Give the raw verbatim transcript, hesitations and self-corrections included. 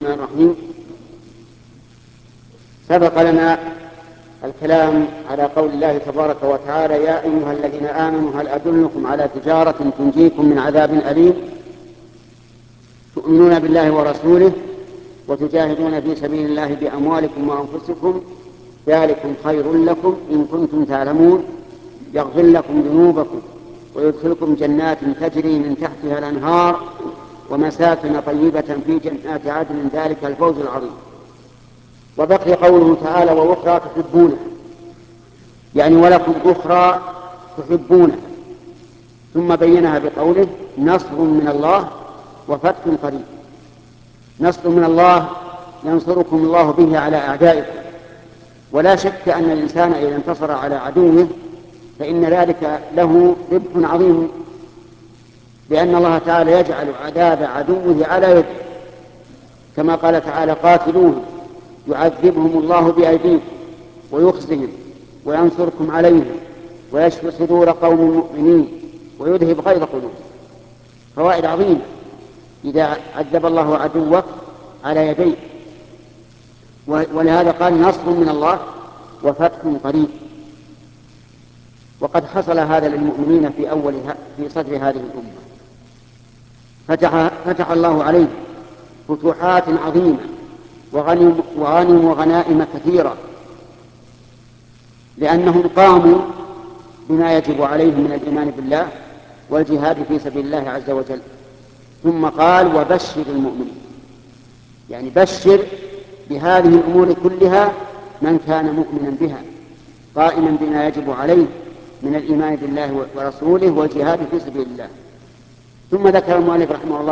الرحمن الرحيم. سبق لنا الكلام على قول الله تبارك وتعالى: يا أيها الذين آمنوا هل أدلكم على تجارة تنجيكم من عذاب أليم تؤمنون بالله ورسوله وتجاهدون في سبيل الله بأموالكم وأنفسكم ذلكم خير لكم إن كنتم تعلمون يغفر لكم ذنوبكم ويدخلكم جنات تجري من تحتها الأنهار ومساكن طيبة في جنات عدن ذلك الفوز العظيم. وبقي قوله تعالى: وأخرى تحبونها، يعني ولكم أخرى تحبونها، ثم بينها بقوله: نصر من الله وفتح قريب. نصر من الله ينصركم الله به على أعدائكم، ولا شك أن الإنسان إذا انتصر على عدوه فإن ذلك له ربح عظيم، لأن الله تعالى يجعل عذاب عدوه على يده، كما قال تعالى: قاتلوهم يعذبهم الله بأيديكم ويخزهم وينصركم عليهم ويشفي صدور قوم مؤمنين ويذهب غيظ قلوبهم. فوائد عظيمة إذا عذب الله عدوك على يديه. ولهذا قال: نصر من الله وفتح قريب. وقد حصل هذا للمؤمنين في أول في صدر هذه الأمة، فتح, فتح الله عليه فتوحات عظيمة وغنم, وغنم وغنائم كثيرة، لأنهم قاموا بما يجب عليهم من الإيمان بالله والجهاد في سبيل الله عز وجل. ثم قال: وبشر المؤمنين، يعني بشر بهذه الأمور كلها من كان مؤمنا بها قائما بما يجب عليه من الإيمان بالله ورسوله والجهاد في سبيل الله. ثم ذكر المؤلف رحمه الله